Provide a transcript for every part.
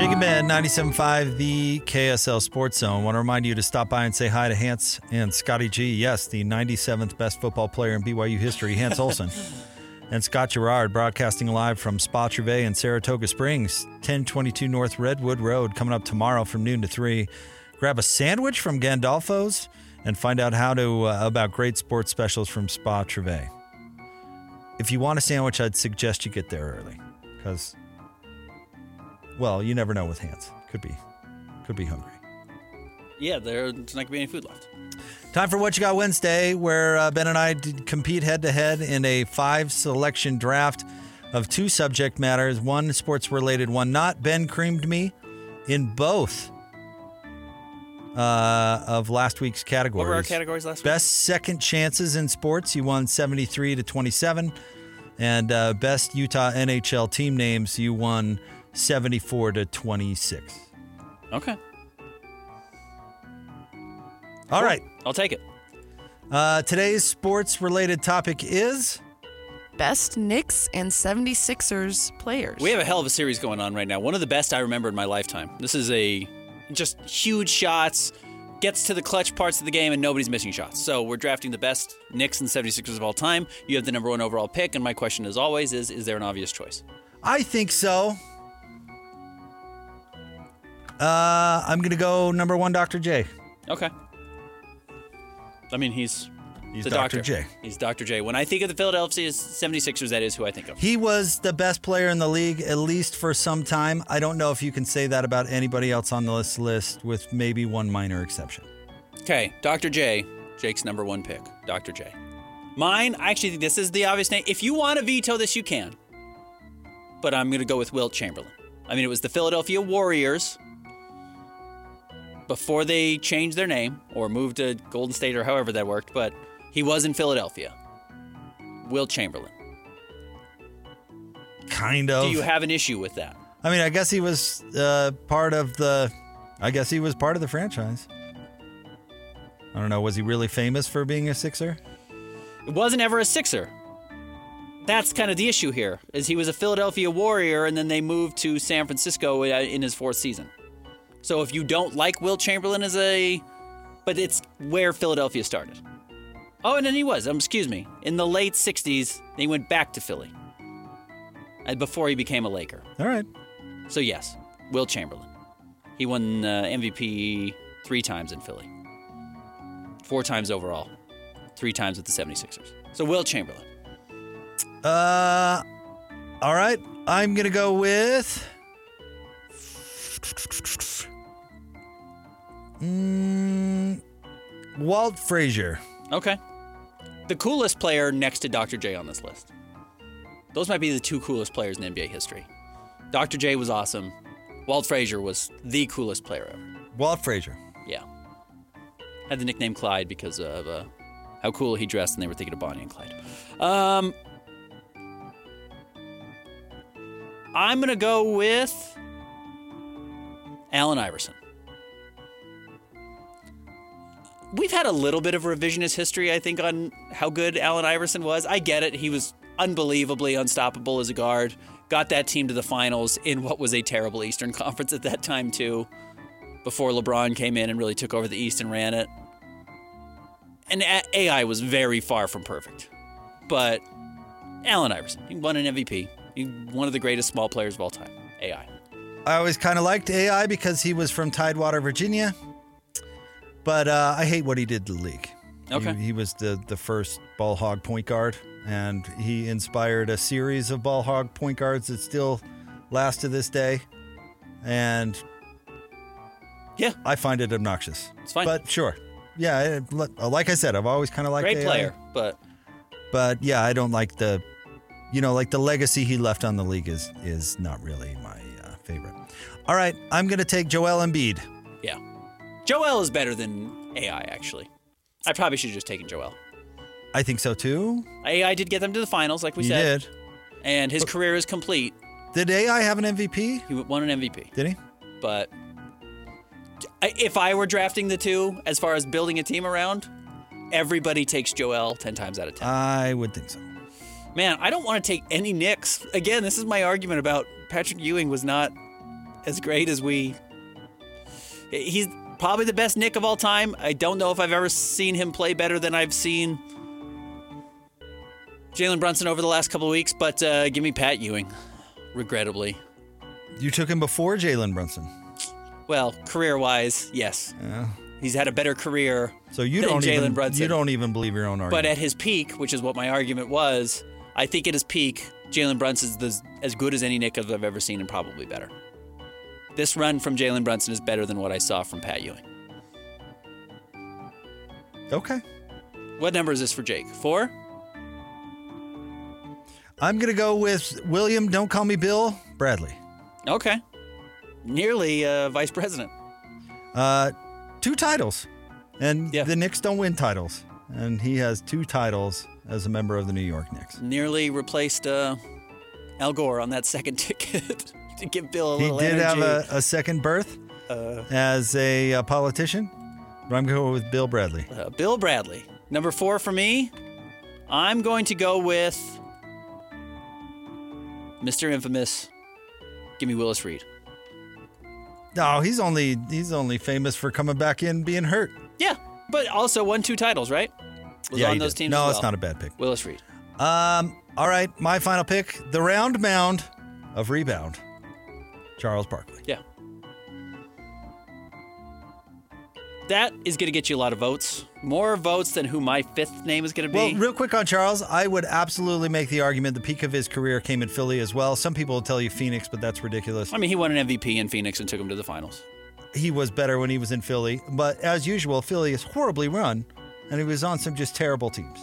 Big and Bad, 97.5, the KSL Sports Zone. Want to remind you to stop by and say hi to Hans and Scotty G. Yes, the 97th best football player in BYU history, Hans Olsen. And Scott Gerard, broadcasting live from Spa Trouvé in Saratoga Springs, 1022 North Redwood Road, coming up tomorrow from noon to 3. Grab a sandwich from Gandolfo's and find out how to about great sports specials from Spa Trouvé. If you want a sandwich, I'd suggest you get there early because, well, you never know with Hans. Could be hungry. Yeah, there's not going to be any food left. Time for What You Got Wednesday, where Ben and I compete head-to-head in a 5-selection draft of 2 subject matters, one sports-related, one not. Ben creamed me in both of last week's categories. What were our categories last week? Best second chances in sports, you won 73-27. And best Utah NHL team names, you won 74-26. Okay. All right. I'll take it. Today's sports-related topic is Best Knicks and 76ers players. We have a hell of a series going on right now. One of the best I remember in my lifetime. This is just huge shots, gets to the clutch parts of the game, and nobody's missing shots. So we're drafting the best Knicks and 76ers of all time. You have the number 1 overall pick, and my question, as always, is there an obvious choice? I think so. I'm going to go number 1, Dr. J. Okay. I mean, he's the Dr. doctor. J. He's Dr. J. When I think of the Philadelphia 76ers, that is who I think of. He was the best player in the league, at least for some time. I don't know if you can say that about anybody else on this list, with maybe one minor exception. Okay, Dr. J. Jake's number 1 pick, Dr. J. Mine, I actually think this is the obvious name. If you want to veto this, you can. But I'm going to go with Wilt Chamberlain. I mean, it was the Philadelphia Warriors before they changed their name or moved to Golden State or however that worked, but he was in Philadelphia. Wilt Chamberlain. Kind of. Do you have an issue with that? I mean, I guess he was part of the franchise. I don't know. Was he really famous for being a Sixer? It wasn't ever a Sixer. That's kind of the issue here, is he was a Philadelphia Warrior and then they moved to San Francisco in his 4th season. So if you don't like Wilt Chamberlain but it's where Philadelphia started. Oh, and then he was, excuse me, in the late 60s, he went back to Philly before he became a Laker. All right. So yes, Wilt Chamberlain. He won MVP 3 times in Philly. 4 times overall. 3 times with the 76ers. So Wilt Chamberlain. All right. I'm going to go with Walt Frazier. Okay. The coolest player next to Dr. J on this list. Those might be the 2 coolest players in NBA history. Dr. J was awesome. Walt Frazier was the coolest player ever. Walt Frazier. Yeah. Had the nickname Clyde because of how cool he dressed, and they were thinking of Bonnie and Clyde. I'm going to go with Allen Iverson. We've had a little bit of revisionist history, I think, on how good Allen Iverson was. I get it. He was unbelievably unstoppable as a guard. Got that team to the finals in what was a terrible Eastern Conference at that time, too, before LeBron came in and really took over the East and ran it. And AI was very far from perfect. But Allen Iverson, he won an MVP. He's one of the greatest small players of all time. AI. I always kind of liked AI because he was from Tidewater, Virginia. But I hate what he did to the league. Okay. He was the first ball hog point guard, and he inspired a series of ball hog point guards that still last to this day. And yeah, I find it obnoxious. It's fine. But sure. Yeah, like I said, I've always kind of liked great AI. Player, But yeah, I don't like the legacy he left on the league is not really my favorite. All right, I'm going to take Joel Embiid. Yeah. Joel is better than AI, actually. I probably should have just taken Joel. I think so, too. AI did get them to the finals, like we He said. did. And his career is complete. Did AI have an MVP? He won an MVP. Did he? But if I were drafting the 2, as far as building a team around, everybody takes Joel 10 times out of 10. I would think so. Man, I don't want to take any Knicks. Again, this is my argument about Patrick Ewing was not as great as he's probably the best Nick of all time. I don't know if I've ever seen him play better than I've seen Jalen Brunson over the last couple of weeks, but give me Pat Ewing, regrettably. You took him before Jalen Brunson. Well, career-wise, yes. Yeah. He's had a better career So you than don't Jalen even Brunson. you don't even believe your own argument. But at his peak, which is what my argument was, I think at his peak, Jalen Brunson's as good as any Nick I've ever seen and probably better. This run from Jalen Brunson is better than what I saw from Pat Ewing. Okay. What number is this for Jake? 4? I'm going to go with William, don't call me Bill, Bradley. Okay. Nearly vice president. 2 titles. And Yeah. the Knicks don't win titles. And he has 2 titles as a member of the New York Knicks. Nearly replaced Al Gore on that second ticket to give Bill a He little did energy. have a second birth as a politician, but I'm going with Bill Bradley. Bill Bradley. Number 4 for me, I'm going to go with Mr. Infamous. Give me Willis Reed. No, he's only famous for coming back in being hurt. Yeah, but also won 2 titles, right? Was Yeah, on he those did. teams No, as it's well. not a bad pick. Willis Reed. All right, my final pick, the round mound of rebound, Charles Barkley. Yeah. That is going to get you a lot of votes. More votes than who my 5th name is going to be. Well, real quick on Charles, I would absolutely make the argument the peak of his career came in Philly as well. Some people will tell you Phoenix, but that's ridiculous. I mean, he won an MVP in Phoenix and took him to the finals. He was better when he was in Philly, but as usual, Philly is horribly run, and he was on some just terrible teams.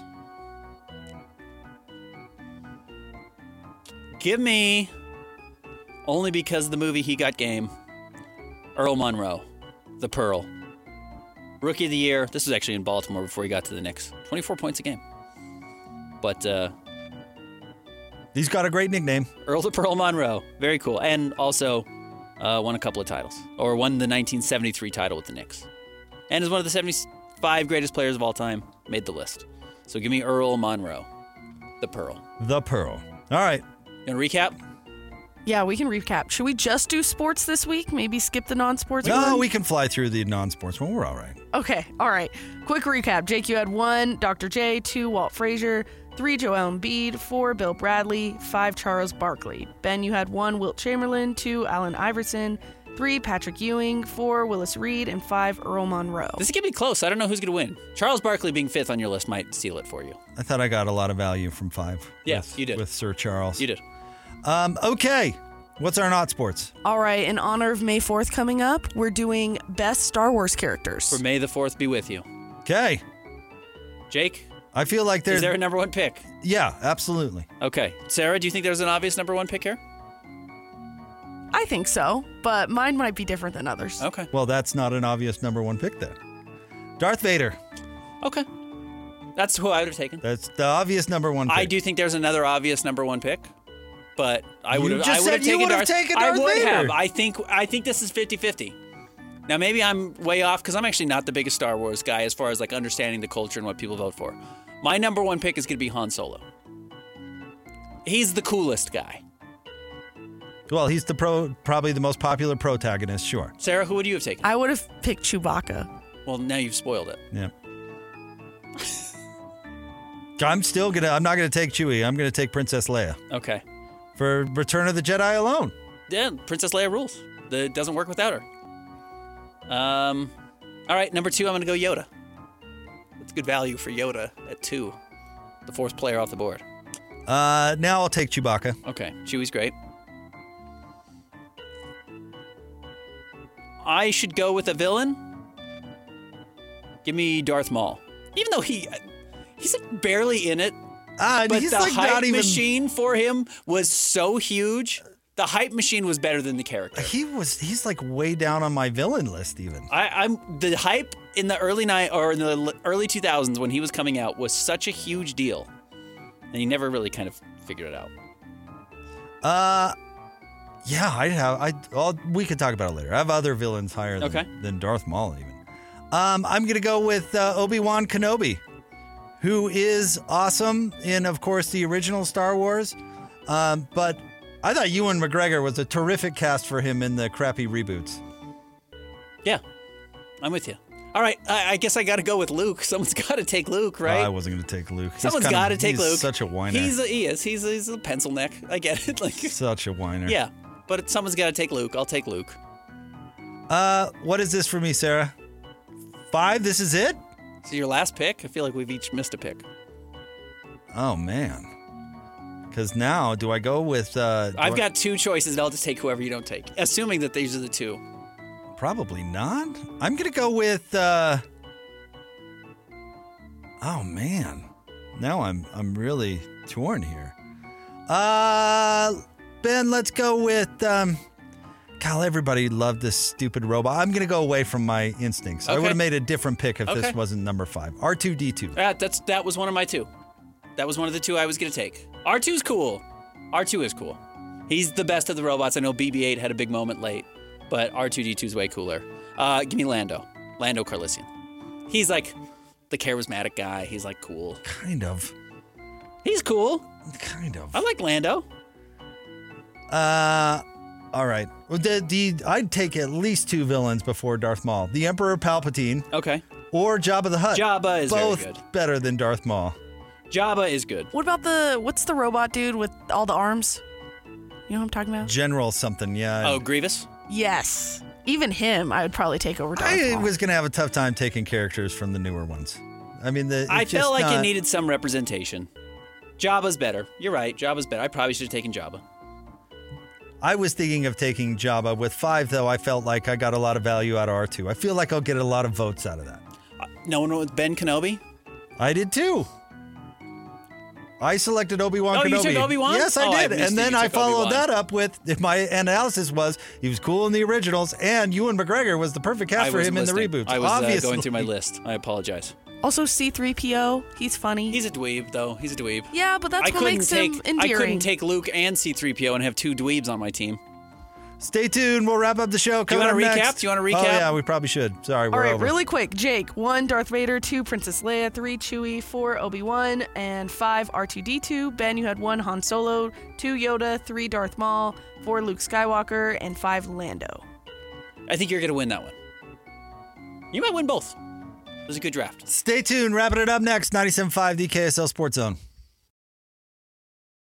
Give me, only because of the movie He Got Game, Earl Monroe, the Pearl. Rookie of the year. This was actually in Baltimore before he got to the Knicks. 24 points a game. But He's got a great nickname. Earl the Pearl Monroe. Very cool. And also won a couple of titles. Or won the 1973 title with the Knicks. And is one of the 75 greatest players of all time. Made the list. So give me Earl Monroe, the Pearl. The Pearl. All right. You want to recap? Yeah, we can recap. Should we just do sports this week? Maybe skip the non-sports No, one? we can fly through the non-sports one. We're all right. Okay, all right. Quick recap. Jake, you had 1, Dr. J, 2, Walt Frazier, 3, Joel Embiid, 4, Bill Bradley, 5, Charles Barkley. Ben, you had 1, Wilt Chamberlain, 2, Allen Iverson, 3, Patrick Ewing, 4, Willis Reed, and 5, Earl Monroe. This is going to be close. I don't know who's going to win. Charles Barkley being 5th on your list might seal it for you. I thought I got a lot of value from 5. Yes, you did. With Sir Charles. You did. Okay. What's our not sports? All right, in honor of May 4th coming up, we're doing best Star Wars characters. For May the 4th be with you. Okay. Jake, I feel like is there a number 1 pick? Yeah, absolutely. Okay. Sarah, do you think there's an obvious number 1 pick here? I think so, but mine might be different than others. Okay. Well, that's not an obvious number 1 pick then. Darth Vader. Okay. That's who I would have taken. That's the obvious number 1 pick. I do think there's another obvious number 1 pick, but I You would have just said you taken would have Darth. taken I Darth would Vader. have. I think this is 50-50. Now maybe I'm way off because I'm actually not the biggest Star Wars guy as far as like understanding the culture and what people vote for. My number 1 pick is going to be Han Solo. He's the coolest guy. Well, he's probably the most popular protagonist, sure. Sarah, who would you have taken? I would have picked Chewbacca. Well, now you've spoiled it. Yeah. I'm not gonna take Chewie. I'm gonna take Princess Leia Okay. for Return of the Jedi alone. Yeah, Princess Leia rules. It doesn't work without her. All right, number 2, I'm going to go Yoda. That's good value for Yoda at 2. The 4th player off the board. Now I'll take Chewbacca. Okay, Chewie's great. I should go with a villain. Give me Darth Maul. Even though he's like barely in it, but He's the like hype not even. machine for him was so huge. The hype machine was better than the character. He's like way down on my villain list even. I'm the hype in the early 2000s when he was coming out was such a huge deal, and he never really kind of figured it out. Yeah, we could talk about it later. I have other villains higher than Darth Maul even. I'm gonna go with Obi-Wan Kenobi, who is awesome in, of course, the original Star Wars. But I thought Ewan McGregor was a terrific cast for him in the crappy reboots. Yeah, I'm with you. All right, I guess I got to go with Luke. Someone's got to take Luke, right? I wasn't going to take Luke. Someone's got to take Luke. He's such a whiner. He is. He's a pencil neck. I get it. Like such a whiner. Yeah, but someone's got to take Luke. I'll take Luke. What is this for me, Sarah? 5? This is it? This is your last pick? I feel like we've each missed a pick. Oh, man. Because now, do I go with... I've got 2 choices, and I'll just take whoever you don't take, assuming that these are the 2. Probably not. I'm going to go with... Oh, man. Now I'm really torn here. Ben, let's go with... God, everybody loved this stupid robot. I'm going to go away from my instincts. Okay. I would have made a different pick if this wasn't number 5. R2-D2. That was one of my 2. That was one of the 2 I was going to take. R2's cool. R2 is cool. He's the best of the robots. I know BB-8 had a big moment late, but R2-D2's way cooler. Give me Lando. Lando Calrissian. He's like the charismatic guy. He's like cool. Kind of. He's cool. Kind of. I like Lando. All right. Well, I'd take at least 2 villains before Darth Maul. The Emperor Palpatine. Okay. Or Jabba the Hutt. Jabba is both very good. Better than Darth Maul. Jabba is good. What about what's the robot dude with all the arms? You know what I'm talking about? General something, yeah. Oh, Grievous? Yes. Even him, I would probably take over Darth I Maul. was going to have a tough time taking characters from the newer ones. I mean, I felt like it needed some representation. Jabba's better. You're right. Jabba's better. I probably should have taken Jabba. I was thinking of taking Jabba. With 5, though, I felt like I got a lot of value out of R2. I feel like I'll get a lot of votes out of that. No one with Ben Kenobi? I did too. I selected Obi-Wan Kenobi. You took Obi-Wan? Yes, I did. And then I followed Obi-Wan. that up with, my analysis was, he was cool in the originals, and Ewan McGregor was the perfect cast for him in the reboots. I was Obviously. going through my list. I apologize. Also, C-3PO, he's funny. He's a dweeb, though. He's a dweeb. Yeah, but that's what makes him endearing. I couldn't take Luke and C-3PO and have 2 dweebs on my team. Stay tuned. We'll wrap up the show. Do you want to recap? Do you want to recap? Oh, yeah, we probably should. Sorry, we're All right, over. really quick. Jake, 1, Darth Vader, 2, Princess Leia, 3, Chewie, 4, Obi-Wan, and 5, R2-D2. Ben, you had 1, Han Solo, 2, Yoda, 3, Darth Maul, 4, Luke Skywalker, and 5, Lando. I think you're going to win that one. You might win both. It was a good draft. Stay tuned. Wrapping it up next. 97.5, the KSL Sports Zone.